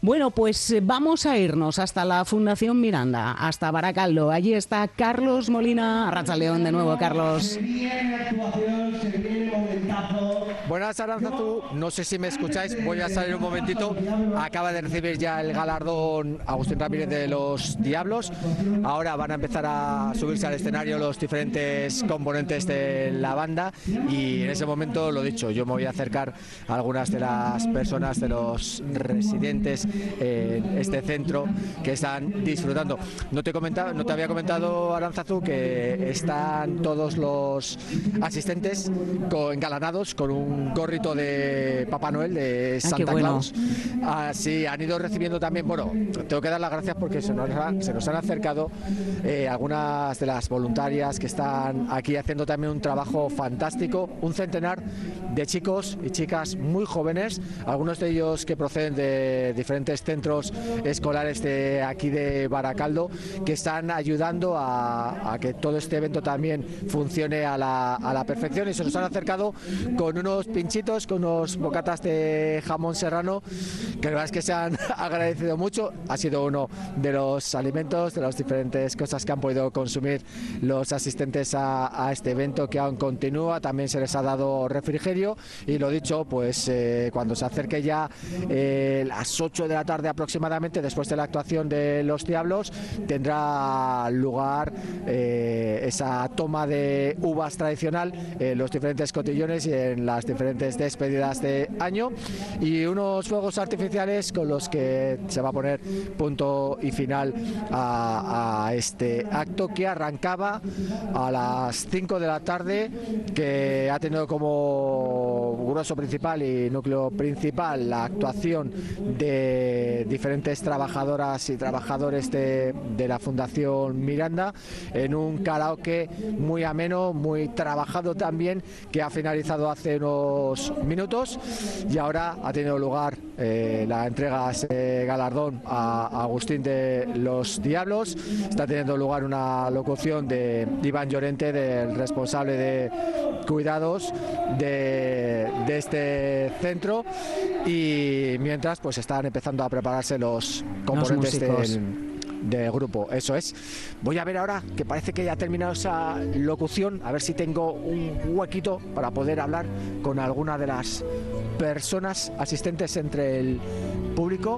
Bueno, pues vamos a irnos hasta la Fundación Miranda, hasta Baracaldo. Allí está Carlos Molina. Arratsaldeon de nuevo, Carlos. Buenas, Aránzazu. No sé si me escucháis, voy a salir un momentito. Acaba de recibir ya el galardón Agustín Ramírez de los Diablos. Ahora van a empezar a subirse al escenario los diferentes componentes de la banda y en ese momento, lo dicho, yo me voy a acercar a algunas de las personas, de los residentes en este centro que están disfrutando. No te había comentado, Aránzazu, que están todos los asistentes engalanados con un gorrito de Papá Noel, de Santa Claus. Sí, han ido recibiendo también, bueno, tengo que dar las gracias porque se nos han acercado algunas de las voluntarias que están aquí haciendo también un trabajo fantástico, un centenar de chicos y chicas muy jóvenes, algunos de ellos que proceden de diferentes centros escolares de aquí de Baracaldo, que están ayudando a que todo este evento también funcione a la perfección, y se nos han acercado con unos pinchitos, con unos bocatas de jamón serrano, que la verdad es que se han agradecido mucho. Ha sido uno de los alimentos, de las diferentes cosas que han podido consumir los asistentes a este evento, que aún continúa. También se les ha dado refrigerio y, lo dicho, pues cuando se acerque ya las 8 de la tarde aproximadamente, después de la actuación de los Diablos, tendrá lugar esa toma de uvas tradicional en los diferentes cotillones y en las diferentes despedidas de año, y unos fuegos artificiales con los que se va a poner punto y final a este acto, que arrancaba a las 5 de la tarde, que ha tenido como grueso principal y núcleo principal la actuación de diferentes trabajadoras y trabajadores de la Fundación Miranda, en un karaoke muy ameno, muy trabajado también, que ha finalizado hace unos minutos, y ahora ha tenido lugar la entrega de ese galardón a Agustín de los Diablos. Está teniendo lugar una locución de Iván Llorente, del responsable de cuidados de este centro, y mientras pues están empezando a prepararse los componentes del grupo. Eso es. Voy a ver ahora, que parece que ya ha terminado esa locución, a ver si tengo un huequito para poder hablar con alguna de las personas asistentes entre el público.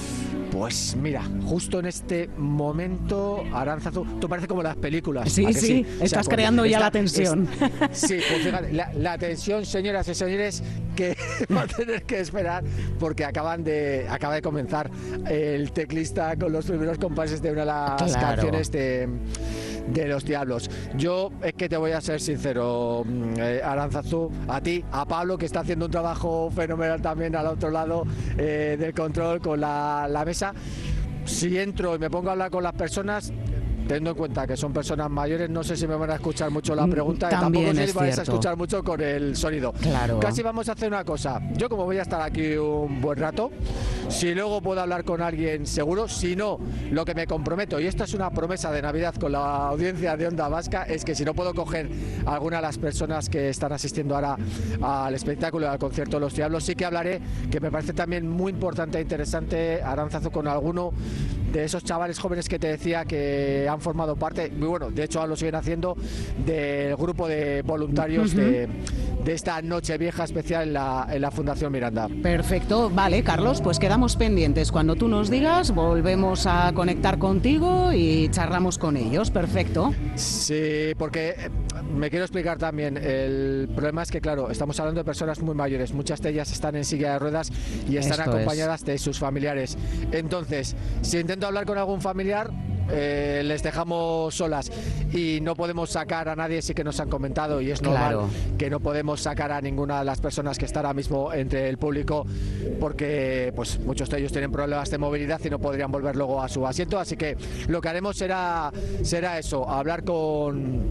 Pues mira, justo en este momento, Aránzazu, tú parece como las películas. Sí, sí, estás creando ya la tensión. Sí, pues fíjate, la tensión, señoras y señores, que va a tener que esperar, porque acaba de comenzar el teclista con los primeros compases de una de las canciones de los Diablos. Yo es que te voy a ser sincero, Aránzazu, a ti, a Pablo, que está haciendo un trabajo fenomenal también al otro lado del control con la mesa. Si entro y me pongo a hablar con las personas, teniendo en cuenta que son personas mayores, no sé si me van a escuchar mucho la pregunta, y tampoco sé si vais a escuchar mucho con el sonido. Claro. Casi vamos a hacer una cosa. Yo, como voy a estar aquí un buen rato, si luego puedo hablar con alguien, seguro. Si no, lo que me comprometo, y esta es una promesa de Navidad con la audiencia de Onda Vasca, es que si no puedo coger a alguna de las personas que están asistiendo ahora al espectáculo, al concierto de los Diablos, sí que hablaré, que me parece también muy importante e interesante, Aránzazu, con alguno de esos chavales jóvenes que te decía que han formado parte, muy bueno, de hecho lo siguen haciendo, del grupo de voluntarios de esta Nochevieja especial en la Fundación Miranda. Perfecto, vale, Carlos, pues quedamos pendientes. Cuando tú nos digas, volvemos a conectar contigo y charlamos con ellos. Perfecto. Sí, porque me quiero explicar también. El problema es que, claro, estamos hablando de personas muy mayores. Muchas de ellas están en silla de ruedas y están acompañadas de sus familiares. Entonces, si intento hablar con algún familiar, les dejamos solas y no podemos sacar a nadie. Sí que nos han comentado, y es normal que no podemos sacar a ninguna de las personas que está ahora mismo entre el público, porque pues muchos de ellos tienen problemas de movilidad y no podrían volver luego a su asiento. Así que lo que haremos será eso, hablar con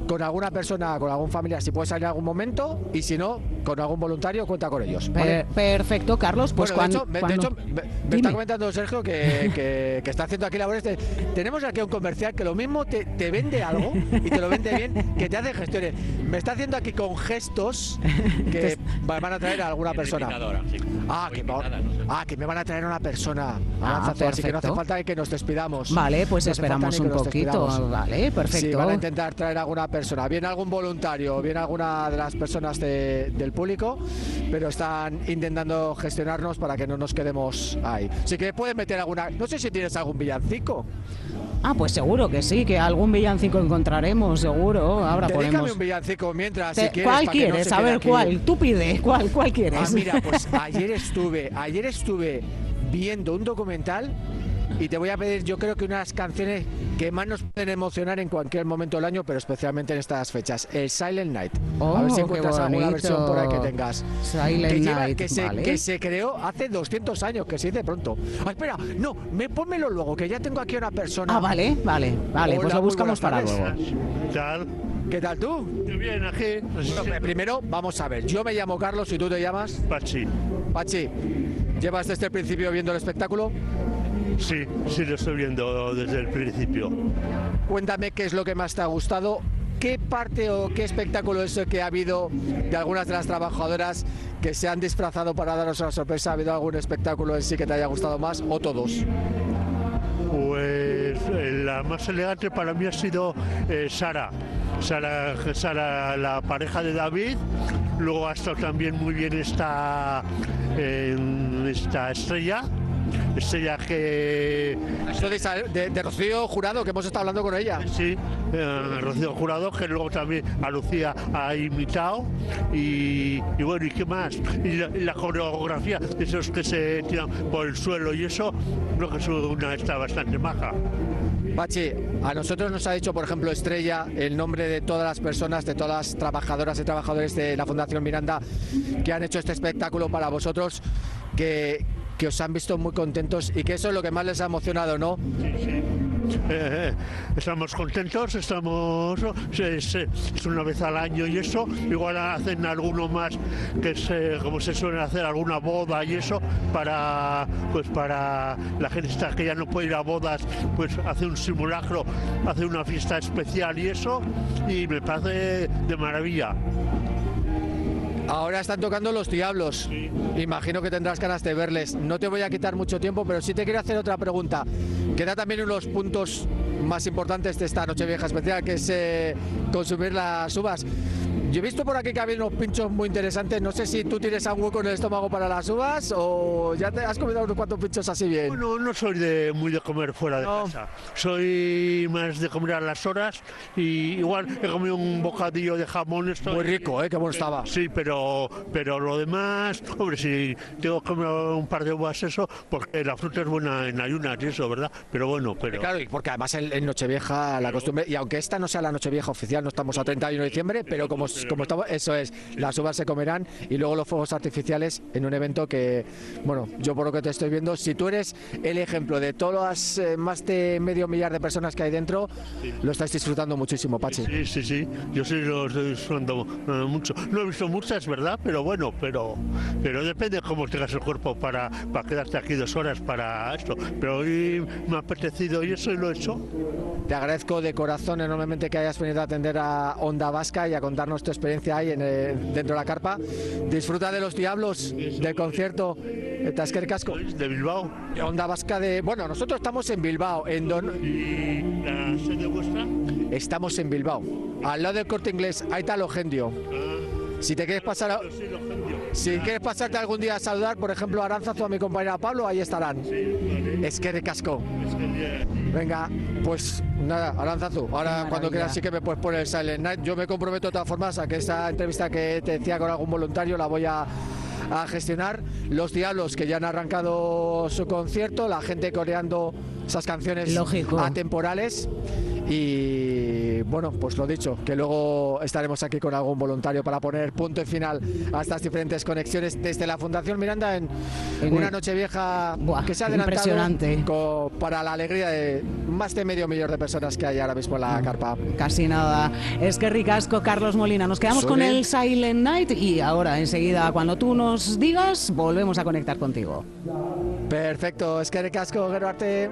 con alguna persona, con algún familiar, si puede salir en algún momento, y si no, con algún voluntario, cuenta con ellos, ¿vale? Perfecto, Carlos. Pues bueno, de hecho, me está comentando Sergio que está haciendo aquí labores. Tenemos aquí un comercial que lo mismo te vende algo y te lo vende bien, que te hace gestiones. Me está haciendo aquí con gestos que van a traer a alguna persona. Sí. Que me van a traer a una persona. Así que no hace falta que nos despidamos. Vale, pues esperamos un poquito. Vale, perfecto. Sí, van a intentar traer a alguna persona. Viene algún voluntario, viene alguna de las personas del público, pero están intentando gestionarnos para que no nos quedemos ahí. Así que pueden meter alguna... No sé si tienes algún villancico. Pues seguro que sí, que algún villancico encontraremos, seguro. Ahora Dedícame un villancico mientras, si quieres. ¿Cuál quieres? A ver, ¿cuál? Tú pide, ¿cuál quieres? Mira, pues ayer estuve viendo un documental y te voy a pedir, yo creo que unas canciones que más nos pueden emocionar en cualquier momento del año, pero especialmente en estas fechas. El Silent Night. A ver si encuentras alguna versión por ahí que tengas. Silent Night, que se creó hace 200 años, que se dice pronto. Espera, no, pónmelo luego, que ya tengo aquí una persona. Vale, Hola, pues lo buscamos para luego. ¿Qué tal tú? Muy bien, aquí. Primero, vamos a ver. Yo me llamo Carlos y tú te llamas... Pachi. Pachi, ¿llevas desde el principio viendo el espectáculo? Sí, lo estoy viendo desde el principio. Cuéntame qué es lo que más te ha gustado. ¿Qué parte o qué espectáculo es el que ha habido de algunas de las trabajadoras que se han disfrazado para daros una sorpresa? ¿Ha habido algún espectáculo en sí que te haya gustado más o todos? Pues la más elegante para mí ha sido Sara, la pareja de David. Luego ha estado también muy bien esta Estrella que... Esto de Rocío Jurado, que hemos estado hablando con ella. Sí, Rocío Jurado, que luego también a Lucía ha imitado. Y bueno, ¿y qué más? Y la coreografía de esos que se tiran por el suelo y eso, creo que es una está bastante maja. Pachi, a nosotros nos ha dicho, por ejemplo, Estrella, el nombre de todas las personas, de todas las trabajadoras y trabajadores de la Fundación Miranda que han hecho este espectáculo para vosotros, que os han visto muy contentos y que eso es lo que más les ha emocionado, ¿no? Sí. Estamos contentos, es una vez al año y eso, igual hacen alguno más como se suele hacer, alguna boda y eso, para la gente que ya no puede ir a bodas, pues hace un simulacro, hace una fiesta especial y eso, y me parece de maravilla. Ahora están tocando Los Diablos. Sí. Imagino que tendrás ganas de verles. No te voy a quitar mucho tiempo, pero sí te quiero hacer otra pregunta. Queda también uno de los puntos más importantes de esta Nochevieja especial, que es consumir las uvas. Yo he visto por aquí que había unos pinchos muy interesantes. No sé si tú tienes algún hueco en el estómago para las uvas o ya te has comido unos cuantos pinchos así bien. Bueno, no soy muy de comer fuera de casa. Soy más de comer a las horas y igual he comido un bocadillo de jamón. Muy rico, qué bueno estaba. Sí, pero lo demás, hombre, si tengo que comer un par de uvas eso, porque la fruta es buena en ayunas y eso, ¿verdad? Pero bueno, Claro, y porque además en Nochevieja la costumbre, y aunque esta no sea la Nochevieja oficial, no estamos a 31 de diciembre, pero como estamos, eso es, las uvas se comerán y luego los fuegos artificiales en un evento que, bueno, yo por lo que te estoy viendo, si tú eres el ejemplo de todas las más de 500.000 de personas que hay dentro, lo estáis disfrutando muchísimo, Pachi. Sí, yo sí lo estoy disfrutando mucho. No he visto muchas, ¿verdad? Pero bueno, pero depende cómo tengas el cuerpo para quedarte aquí 2 horas para esto. Pero hoy me ha apetecido y eso y lo he hecho. Te agradezco de corazón enormemente que hayas venido a atender a Onda Vasca y a contarnos tu experiencia ahí dentro de la carpa. Disfruta de Los Diablos, del concierto de Eskerrik asko. ¿De Bilbao? Onda Vasca de... Bueno, nosotros estamos en Bilbao. ¿Y la sede vuestra? Estamos en Bilbao, al lado del Corte Inglés, ahí está Logendio. Si te quieres pasar... Si quieres pasarte algún día a saludar, por ejemplo, a Aránzazu, a mi compañera Pablo, ahí estarán. Eskerrik asko. Venga, pues nada, Aránzazu, ahora cuando quieras sí que me puedes poner el Silent Night. Yo me comprometo de todas formas a que esta entrevista que te decía con algún voluntario la voy a gestionar. Los Diablos, que ya han arrancado su concierto, la gente coreando esas canciones atemporales. Y bueno, pues lo dicho, que luego estaremos aquí con algún voluntario para poner punto y final a estas diferentes conexiones desde la Fundación Miranda en una Nochevieja que se ha adelantado impresionante. Para la alegría de más de 500.000 de personas que hay ahora mismo en la carpa. Casi nada. Es que ricasco, Carlos Molina. Nos quedamos con el Silent Night y ahora, enseguida, cuando tú nos digas, volvemos a conectar contigo. Perfecto, es que ricasco, Gero arte.